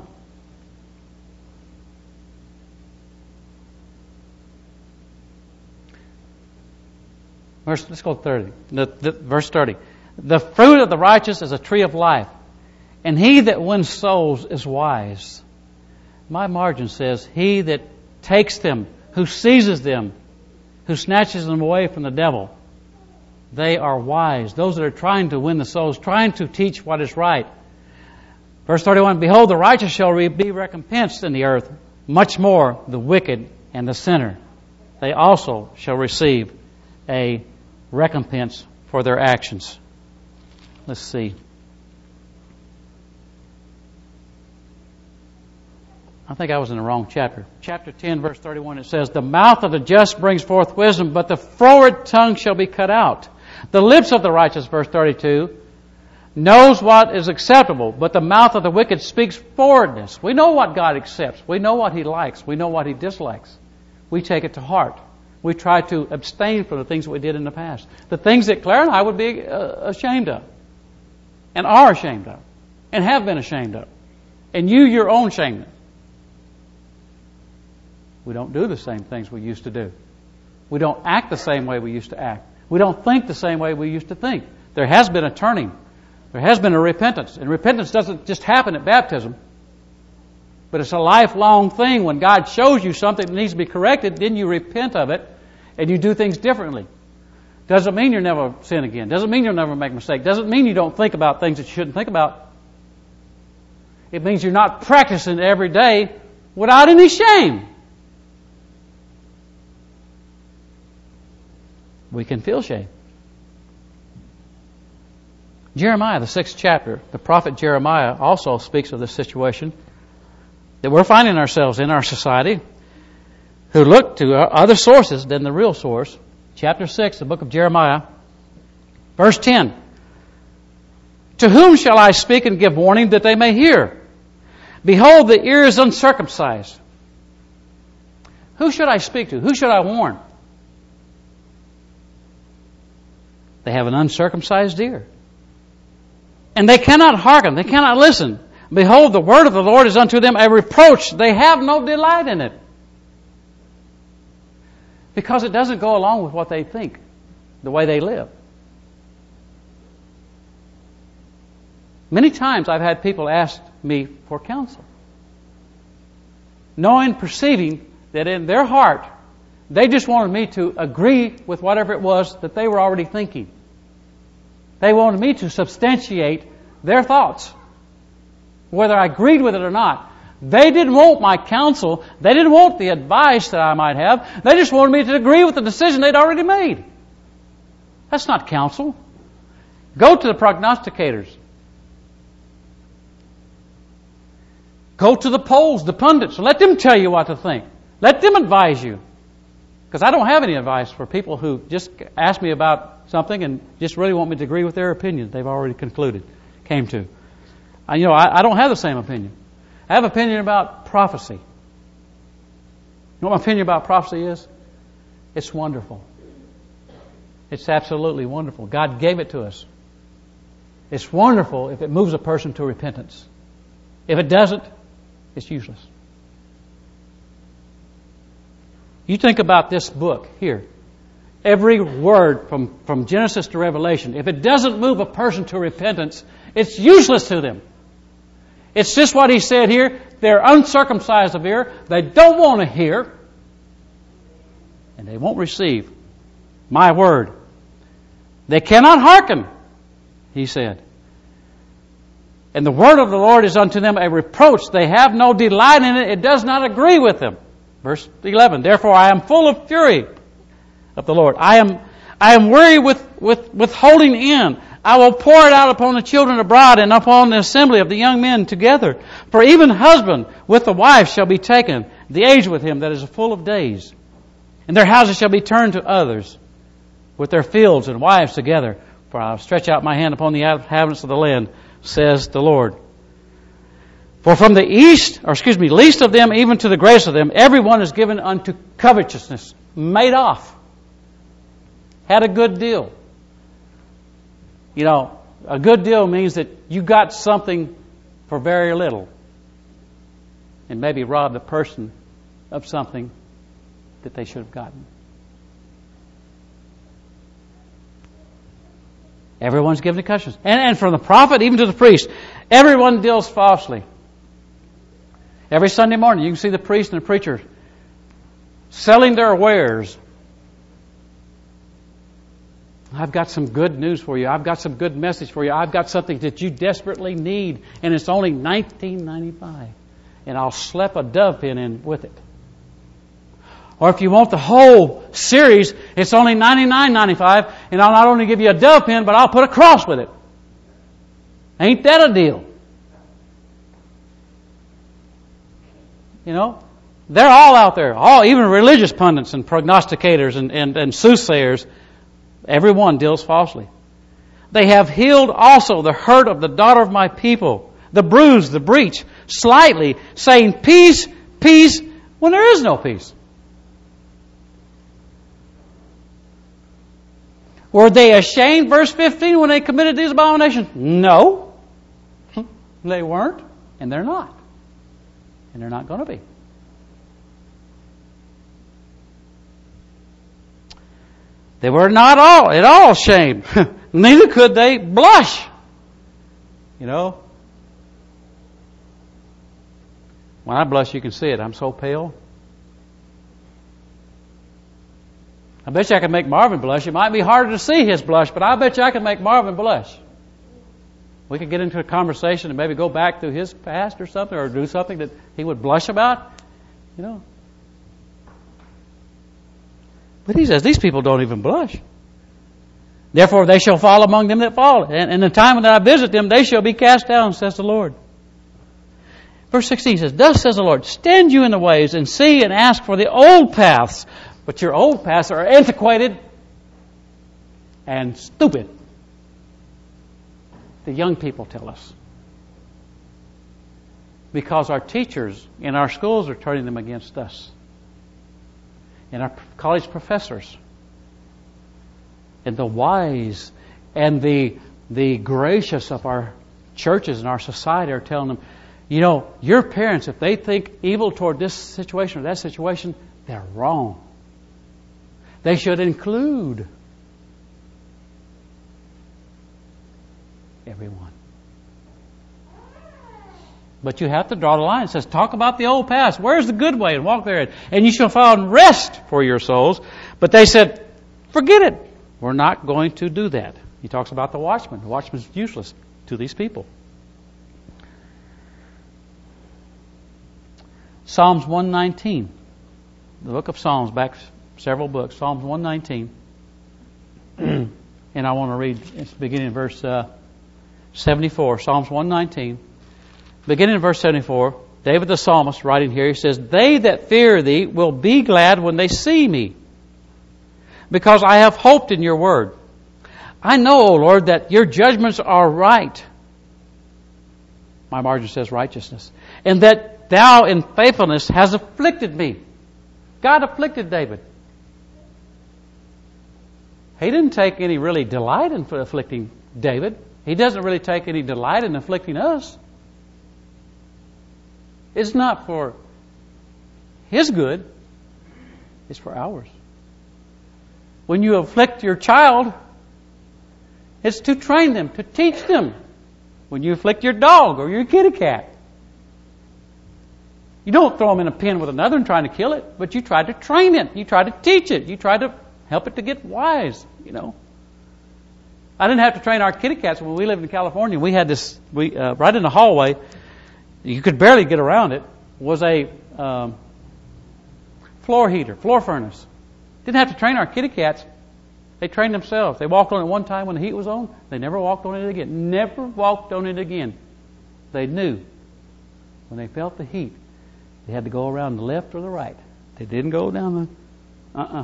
Let's go to 30. Verse 30. The fruit of the righteous is a tree of life, and he that wins souls is wise. My margin says, he that takes them, who seizes them, who snatches them away from the devil, they are wise. Those that are trying to win the souls, trying to teach what is right. Verse 31, behold, the righteous shall be recompensed in the earth, much more the wicked and the sinner. They also shall receive a recompense for their actions. Let's see. I think I was in the wrong chapter. Chapter 10, verse 31, it says, the mouth of the just brings forth wisdom, but the froward tongue shall be cut out. The lips of the righteous, verse 32, knows what is acceptable, but the mouth of the wicked speaks forwardness. We know what God accepts. We know what He likes. We know what He dislikes. We take it to heart. We try to abstain from the things that we did in the past. The things that Claire and I would be ashamed of, and are ashamed of, and have been ashamed of. And you, your own shame. We don't do the same things we used to do. We don't act the same way we used to act. We don't think the same way we used to think. There has been a turning. There has been a repentance. And repentance doesn't just happen at baptism. But it's a lifelong thing. When God shows you something that needs to be corrected, then you repent of it and you do things differently. Doesn't mean you'll never sin again. Doesn't mean you'll never make a mistake. Doesn't mean you don't think about things that you shouldn't think about. It means you're not practicing every day without any shame. We can feel shame. Jeremiah, the 6th chapter, the prophet Jeremiah also speaks of this situation that we're finding ourselves in our society, who look to other sources than the real source. Chapter 6, the book of Jeremiah, verse 10. To whom shall I speak and give warning that they may hear? Behold, the ear is uncircumcised. Who should I speak to? Who should I warn? They have an uncircumcised ear. And they cannot hearken. They cannot listen. Behold, the word of the Lord is unto them a reproach. They have no delight in it. Because it doesn't go along with what they think, the way they live. Many times I've had people ask me for counsel, knowing, perceiving that in their heart, they just wanted me to agree with whatever it was that they were already thinking. They wanted me to substantiate their thoughts, whether I agreed with it or not. They didn't want my counsel. They didn't want the advice that I might have. They just wanted me to agree with the decision they'd already made. That's not counsel. Go to the prognosticators. Go to the polls, the pundits. Let them tell you what to think. Let them advise you. Because I don't have any advice for people who just ask me about something and just really want me to agree with their opinion they've already came to. I don't have the same opinion. I have an opinion about prophecy. You know what my opinion about prophecy is? It's wonderful. It's absolutely wonderful. God gave it to us. It's wonderful if it moves a person to repentance. If it doesn't, it's useless. You think about this book here. Every word from Genesis to Revelation, if it doesn't move a person to repentance, it's useless to them. It's just what he said here. They're uncircumcised of ear. They don't want to hear. And they won't receive my word. They cannot hearken, he said. And the word of the Lord is unto them a reproach. They have no delight in it. It does not agree with them. Verse 11, therefore I am full of fury of the Lord. I am weary with holding in. I will pour it out upon the children abroad and upon the assembly of the young men together. For even husband with the wife shall be taken, the age with him that is full of days. And their houses shall be turned to others, with their fields and wives together. For I will stretch out my hand upon the inhabitants of the land, says the Lord. For from the least of them even to the greatest of them, everyone is given unto covetousness. Made off. Had a good deal. A good deal means that you got something for very little. And maybe robbed a person of something that they should have gotten. Everyone's given to covetousness. And from the prophet even to the priest, everyone deals falsely. Every Sunday morning you can see the priest and the preacher selling their wares. I've got some good news for you. I've got some good message for you. I've got something that you desperately need, and it's only $19.95. And I'll slap a dove pin in with it. Or if you want the whole series, it's only $99.95, and I'll not only give you a dove pin, but I'll put a cross with it. Ain't that a deal? They're all out there. Even religious pundits and prognosticators and soothsayers. Everyone deals falsely. They have healed also the hurt of the daughter of my people, the bruise, the breach, slightly, saying, peace, peace, when there is no peace. Were they ashamed, verse 15, when they committed these abominations? No. They weren't, and they're not. And they're not going to be. They were not at all ashamed. Neither could they blush. When I blush, you can see it. I'm so pale. I bet you I can make Marvin blush. It might be harder to see his blush, but I bet you I can make Marvin blush. We could get into a conversation and maybe go back through his past or something, or do something that he would blush about. But he says, these people don't even blush. Therefore they shall fall among them that fall. And in the time that I visit them, they shall be cast down, says the Lord. Verse 16 says, thus says the Lord, stand you in the ways and see and ask for the old paths. But your old paths are antiquated and stupid. The young people tell us. Because our teachers in our schools are turning them against us. And our college professors. And the wise and the gracious of our churches and our society are telling them, your parents, if they think evil toward this situation or that situation, they're wrong. They should include everyone. But you have to draw the line. It says, talk about the old past. Where's the good way? And walk there. And you shall find rest for your souls. But they said, forget it. We're not going to do that. He talks about the watchman. The watchman's useless to these people. Psalms 119. The book of Psalms, back several books. Psalms 119. And I want to read, it's beginning in verse 74. Psalms 119. Beginning in verse 74, David the psalmist writing here, he says, they that fear thee will be glad when they see me. because I have hoped in your word. I know, O Lord, that your judgments are right. My margin says righteousness. And that thou in faithfulness has afflicted me. God afflicted David. He didn't take any really delight in afflicting David. He doesn't really take any delight in afflicting us. It's not for his good. It's for ours. When you afflict your child, it's to train them, to teach them. When you afflict your dog or your kitty cat, you don't throw them in a pen with another and try to kill it, but you try to train it. You try to teach it. You try to help it to get wise, I didn't have to train our kitty cats when we lived in California. We had this, right in the hallway, you could barely get around it, was a floor furnace. Didn't have to train our kitty cats. They trained themselves. They walked on it one time when the heat was on. They never walked on it again. Never walked on it again. They knew when they felt the heat, they had to go around the left or the right. They didn't go down the...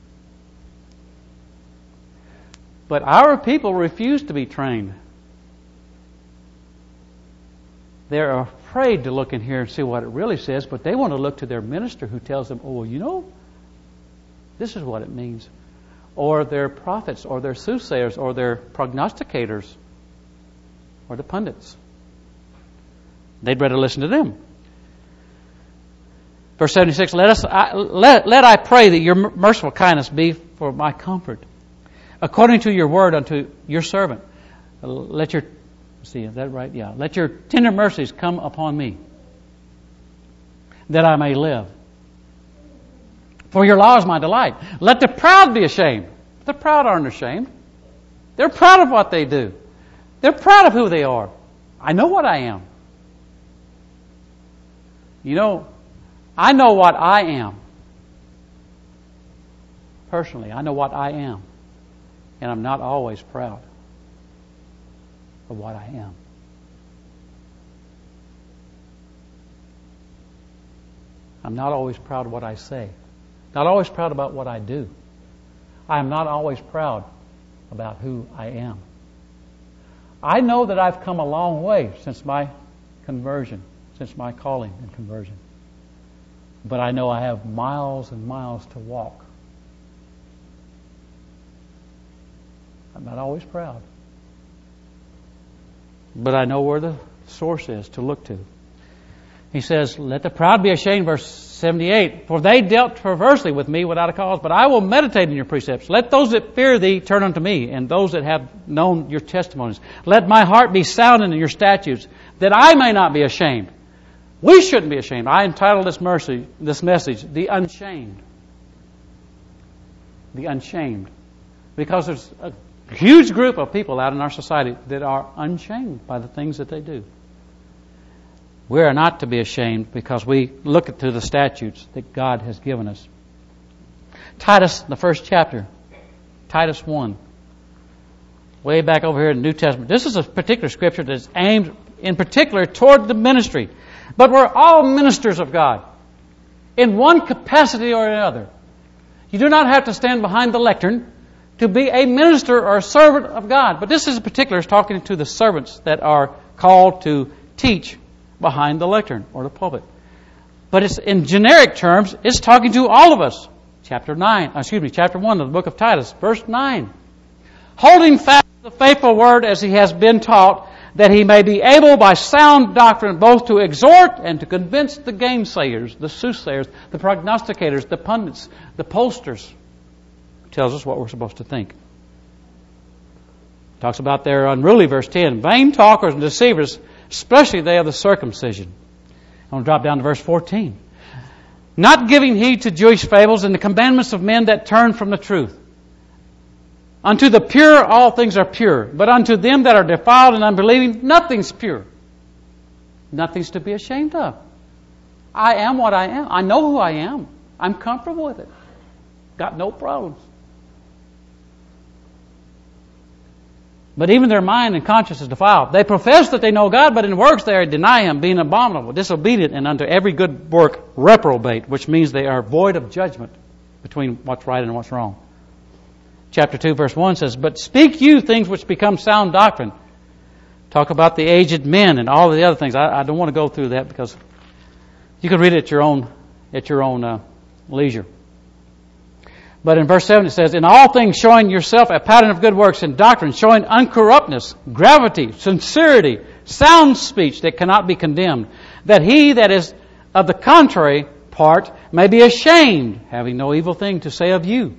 But our people refuse to be trained. They're afraid to look in here and see what it really says, but they want to look to their minister who tells them, this is what it means. Or their prophets, or their soothsayers, or their prognosticators, or the pundits. They'd rather listen to them. Verse 76, let I pray that your merciful kindness be for my comfort. According to your word unto your servant. Let your tender mercies come upon me, that I may live. For your law is my delight. Let the proud be ashamed. The proud aren't ashamed. They're proud of what they do. They're proud of who they are. I know what I am. I know what I am. Personally, I know what I am. And I'm not always proud of what I am. I'm not always proud of what I say. Not always proud about what I do. I am not always proud about who I am. I know that I've come a long way since my conversion, since my calling and conversion. But I know I have miles and miles to walk. I'm not always proud. But I know where the source is to look to. He says, let the proud be ashamed, verse 78, for they dealt perversely with me without a cause, but I will meditate in your precepts. Let those that fear thee turn unto me, and those that have known your testimonies. Let my heart be sounding in your statutes, that I may not be ashamed. We shouldn't be ashamed. I entitled this message, The Unshamed. The Unshamed. Because there's a huge group of people out in our society that are unshamed by the things that they do. We are not to be ashamed because we look to the statutes that God has given us. Titus, the first chapter, Titus 1. Way back over here in the New Testament. This is a particular scripture that's aimed in particular toward the ministry. But we're all ministers of God in one capacity or another. You do not have to stand behind the lectern to be a minister or a servant of God. But this is in particular is talking to the servants that are called to teach behind the lectern or the pulpit. But it's in generic terms, it's talking to all of us. Chapter 1 of the book of Titus, verse 9. Holding fast the faithful word as he has been taught, that he may be able by sound doctrine both to exhort and to convince the gainsayers, the soothsayers, the prognosticators, the pundits, the pollsters. Tells us what we're supposed to think. Talks about their unruly, verse 10. Vain talkers and deceivers, especially they of the circumcision. I'm going to drop down to verse 14. Not giving heed to Jewish fables and the commandments of men that turn from the truth. Unto the pure all things are pure, but unto them that are defiled and unbelieving nothing's pure. Nothing's to be ashamed of. I am what I am. I know who I am. I'm comfortable with it. Got no problems. But even their mind and conscience is defiled. They profess that they know God, but in works they deny Him, being abominable, disobedient, and unto every good work reprobate, which means they are void of judgment between what's right and what's wrong. chapter 2, verse 1 says, "But speak you things which become sound doctrine." Talk about the aged men and all of the other things. I don't want to go through that because you can read it at your own leisure. But in verse 7 it says, "In all things showing yourself a pattern of good works, in doctrine showing uncorruptness, gravity, sincerity, sound speech that cannot be condemned, that he that is of the contrary part may be ashamed, having no evil thing to say of you."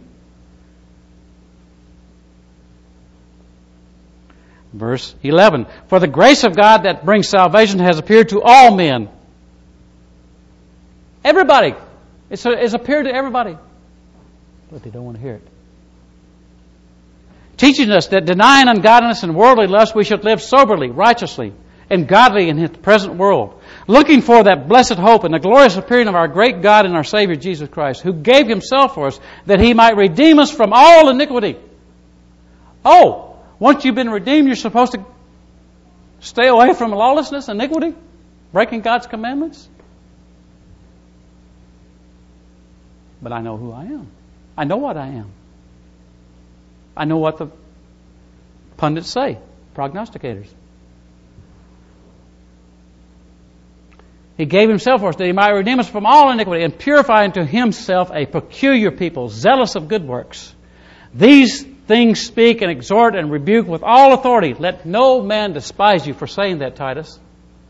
Verse 11, "For the grace of God that brings salvation has appeared to all men." Everybody. It's appeared to everybody. But they don't want to hear it. "Teaching us that denying ungodliness and worldly lust, we should live soberly, righteously, and godly in the present world, looking for that blessed hope and the glorious appearing of our great God and our Savior Jesus Christ, who gave Himself for us, that He might redeem us from all iniquity." Oh! Once you've been redeemed, you're supposed to stay away from lawlessness, iniquity, breaking God's commandments? But I know who I am. I know what I am. I know what the pundits say, prognosticators. He gave Himself for us that He might redeem us from all iniquity and purify unto Himself a peculiar people, zealous of good works. These things speak and exhort and rebuke with all authority. Let no man despise you for saying that, Titus.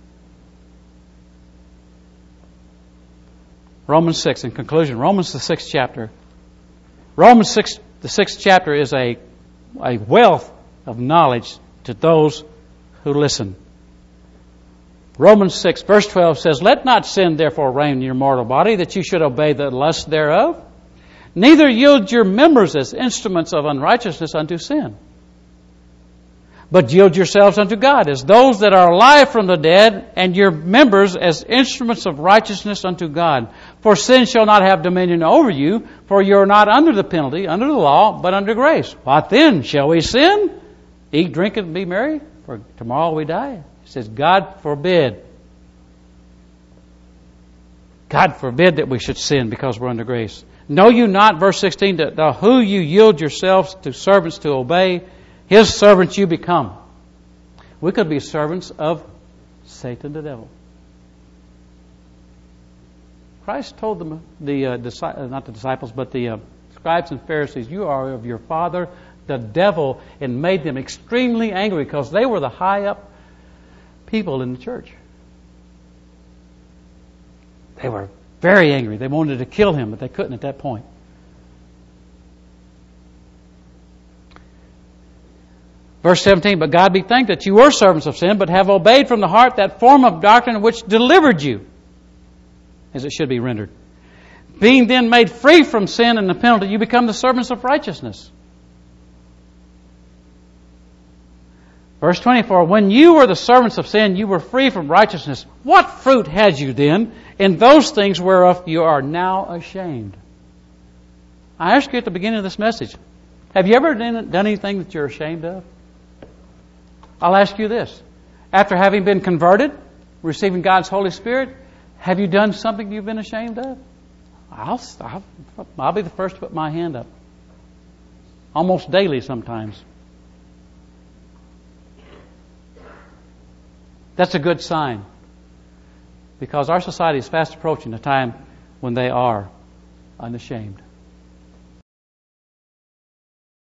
Romans 6, in conclusion, Romans the 6th chapter. Romans 6, the 6th chapter is a wealth of knowledge to those who listen. Romans 6, verse 12 says, "Let not sin therefore reign in your mortal body, that you should obey the lust thereof. Neither yield your members as instruments of unrighteousness unto sin, but yield yourselves unto God as those that are alive from the dead, and your members as instruments of righteousness unto God. For sin shall not have dominion over you, for you are not under the penalty, under the law, but under grace. What then? Shall we sin? Eat, drink, and be merry? For tomorrow we die." He says, God forbid. God forbid that we should sin because we're under grace. "Know you not," verse 16, "that who you yield yourselves to servants to obey, His servants you become." We could be servants of Satan the devil. Christ told them, not the disciples, but the scribes and Pharisees, "You are of your father, the devil," and made them extremely angry because they were the high up people in the church. They were very angry. They wanted to kill Him, but they couldn't at that point. Verse 17, "But God be thanked that you were servants of sin, but have obeyed from the heart that form of doctrine which delivered you," as it should be rendered. "Being then made free from sin and the penalty, you become the servants of righteousness." Verse 24, "When you were the servants of sin, you were free from righteousness. What fruit had you then in those things whereof you are now ashamed?" I asked you at the beginning of this message, have you ever done anything that you're ashamed of? I'll ask you this. After having been converted, receiving God's Holy Spirit, have you done something you've been ashamed of? I'll be the first to put my hand up. Almost daily sometimes. That's a good sign. Because our society is fast approaching a time when they are unashamed.